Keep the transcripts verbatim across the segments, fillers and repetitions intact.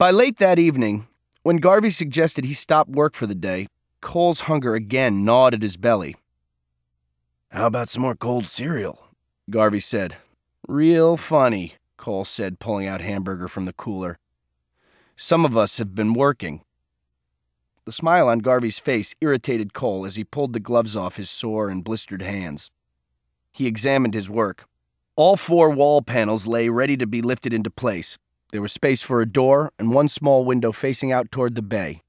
By late that evening, when Garvey suggested he stop work for the day, Cole's hunger again gnawed at his belly. "How about some more cold cereal?" Garvey said. "Real funny," Cole said, pulling out hamburger from the cooler. "Some of us have been working." The smile on Garvey's face irritated Cole as he pulled the gloves off his sore and blistered hands. He examined his work. All four wall panels lay ready to be lifted into place. There was space for a door and one small window facing out toward the bay.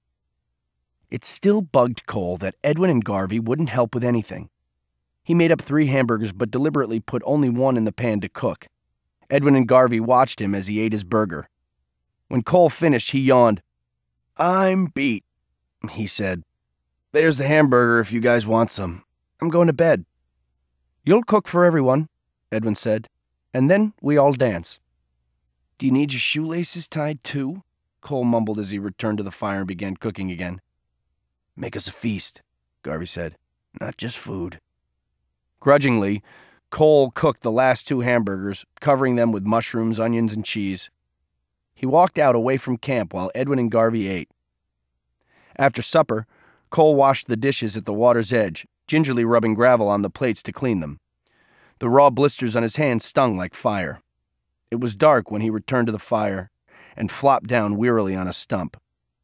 It still bugged Cole that Edwin and Garvey wouldn't help with anything. He made up three hamburgers but deliberately put only one in the pan to cook. Edwin and Garvey watched him as he ate his burger. When Cole finished, he yawned. "I'm beat," he said. "There's the hamburger if you guys want some. I'm going to bed." "You'll cook for everyone," Edwin said, "and then we all dance." "Do you need your shoelaces tied too?" Cole mumbled as he returned to the fire and began cooking again. "Make us a feast," Garvey said. "Not just food." Grudgingly, Cole cooked the last two hamburgers, covering them with mushrooms, onions, and cheese. He walked out away from camp while Edwin and Garvey ate. After supper, Cole washed the dishes at the water's edge, gingerly rubbing gravel on the plates to clean them. The raw blisters on his hands stung like fire. It was dark when he returned to the fire and flopped down wearily on a stump.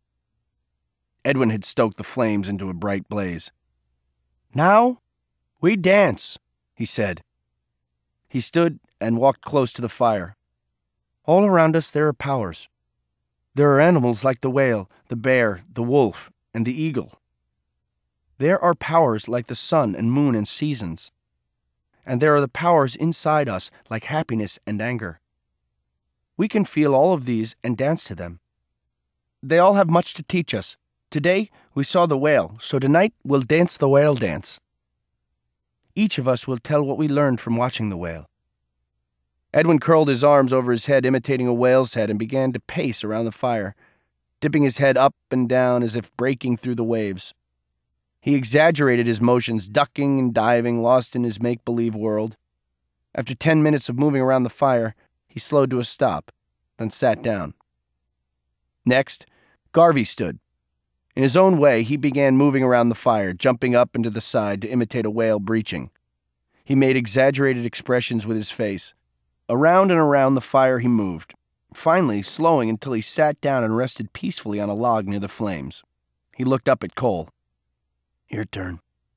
Edwin had stoked the flames into a bright blaze. "Now, we dance," he said. He stood and walked close to the fire. "All around us there are powers. There are animals like the whale, the bear, the wolf, and the eagle. There are powers like the sun and moon and seasons. And there are the powers inside us like happiness and anger. We can feel all of these and dance to them. They all have much to teach us. Today we saw the whale, so tonight we'll dance the whale dance. Each of us will tell what we learned from watching the whale." Edwin curled his arms over his head, imitating a whale's head, and began to pace around the fire, dipping his head up and down as if breaking through the waves. He exaggerated his motions, ducking and diving, lost in his make-believe world. After ten minutes of moving around the fire, he slowed to a stop, then sat down. Next, Garvey stood. In his own way, he began moving around the fire, jumping up and to the side to imitate a whale breaching. He made exaggerated expressions with his face. Around and around the fire he moved, finally slowing until he sat down and rested peacefully on a log near the flames. He looked up at Cole. "Your turn."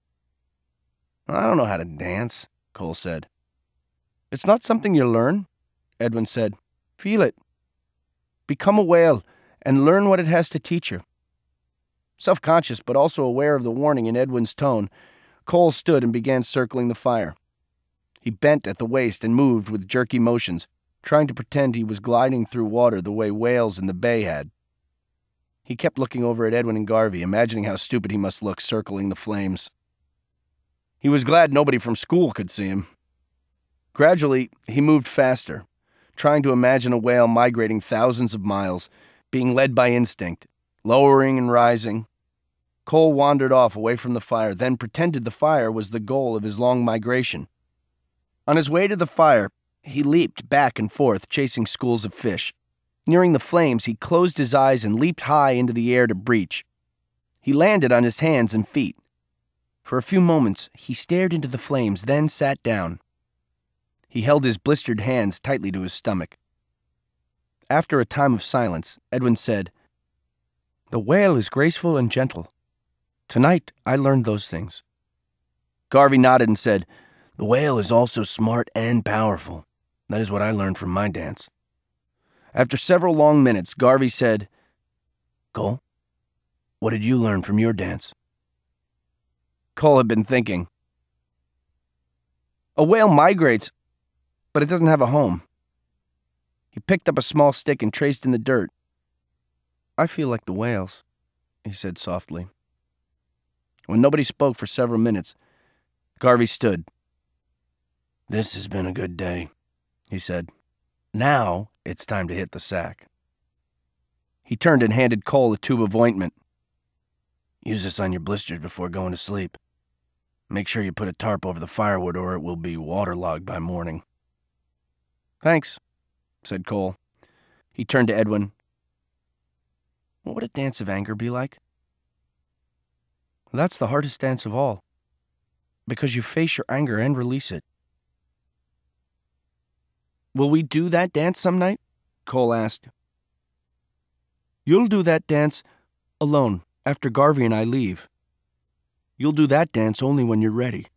"I don't know how to dance," Cole said. "It's not something you learn," Edwin said. "Feel it. Become a whale and learn what it has to teach you." Self-conscious but also aware of the warning in Edwin's tone, Cole stood and began circling the fire. He bent at the waist and moved with jerky motions, trying to pretend he was gliding through water the way whales in the bay had. He kept looking over at Edwin and Garvey, imagining how stupid he must look circling the flames. He was glad nobody from school could see him. Gradually, he moved faster, trying to imagine a whale migrating thousands of miles, being led by instinct, lowering and rising. Cole wandered off away from the fire, then pretended the fire was the goal of his long migration. On his way to the fire, he leaped back and forth, chasing schools of fish. Nearing the flames, he closed his eyes and leaped high into the air to breach. He landed on his hands and feet. For a few moments, he stared into the flames, then sat down. He held his blistered hands tightly to his stomach. After a time of silence, Edwin said, "The whale is graceful and gentle. Tonight, I learned those things." Garvey nodded and said, "The whale is also smart and powerful. That is what I learned from my dance." After several long minutes, Garvey said, "Cole, what did you learn from your dance?" Cole had been thinking. "A whale migrates, but it doesn't have a home." He picked up a small stick and traced in the dirt. "I feel like the whales," he said softly. When nobody spoke for several minutes, Garvey stood. "This has been a good day," he said. "Now it's time to hit the sack." He turned and handed Cole a tube of ointment. "Use this on your blisters before going to sleep. Make sure you put a tarp over the firewood or it will be waterlogged by morning." "Thanks," said Cole. He turned to Edwin. What would a dance of anger be like? That's the hardest dance of all, because you face your anger and release it. Will we do that dance some night? Cole asked. You'll do that dance alone after Garvey and I leave. You'll do that dance only when you're ready.